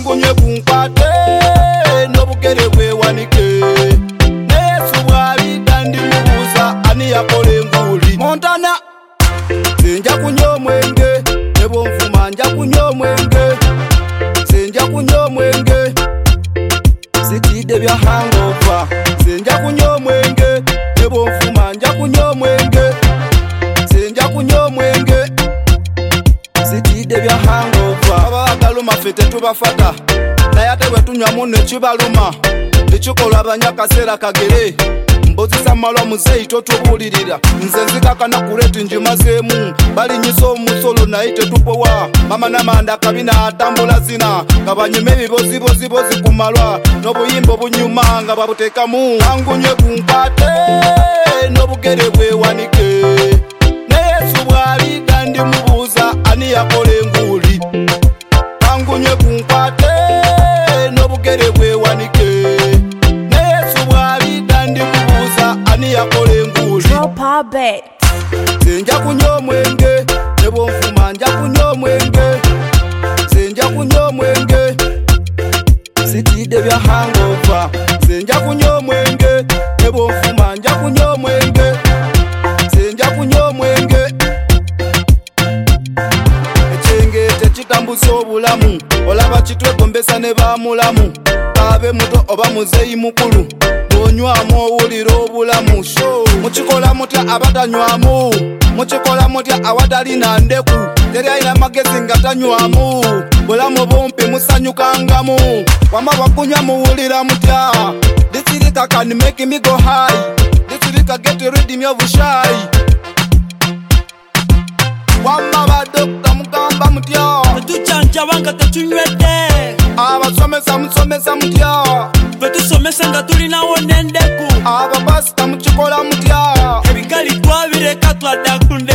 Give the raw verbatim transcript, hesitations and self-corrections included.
wangunye kunkwate n'obugere bwewanike neyesu bw'alidda ndimubuuza ani yakola enguuli Montana sinja kunywa omwenge ne bw'onfuma nja kunywa omwenge sinja kunywa omwenge sitidde bya hangover sinja kunywa omwenge ne bw'onfuma nja kunywa omwenge sinja kunywa omwenge sitidde bya hangover abagaluma ffe tetubafata naye ate bwe tunywamu ne kibaluma tekikolwa abanyakaseera kagere mbozisa malwa muzeyi totubuulirira nze nzikakana kuleti njimazeemu balinyisa omusolo naye tetupowa mama namanda kabina atambula zina nga banyuma ebibozibozibozi ku malwa n'obuyimba obunyuma nga babuteekamu wangunye kunkwate n'obugere bwewanike neyesu bw'alidda ndimubuuza ani yakola enguuli wangunye kunkwate n'obugere bwewanike neyesu bw'alidda ndimubuuza ani yakola enguuli sinja kunywa omwenge ne bw'onfuma nja kunywa omwenge sinja kunywa omwenge sitidde bya hangover sinja kunywa omwenge ne bw'onfuma nja kunywa omwenge sinja kunywa omwenge ekyenge tekitambuza obulamu olaba kitwegombesa ne bamulamu abe muto oba muzeyi mukulu bw'onywamu owulira obulamu sho mukikola mutya abatanywamu mukikola mutya awatalina ndeku teri alina magezi nga tanywamu bulamu bumpi musanyukangamu wama bakunywa muwulira mutya disirika can make me go high disirika get rid me of shy wama badokta mugamba mutya tetucanja banga tetunywedde abasomesa musomesa mutya betusomesa nga tulinawo n'endeku abapasita mukikola mutya ebigali twabireka twadda ku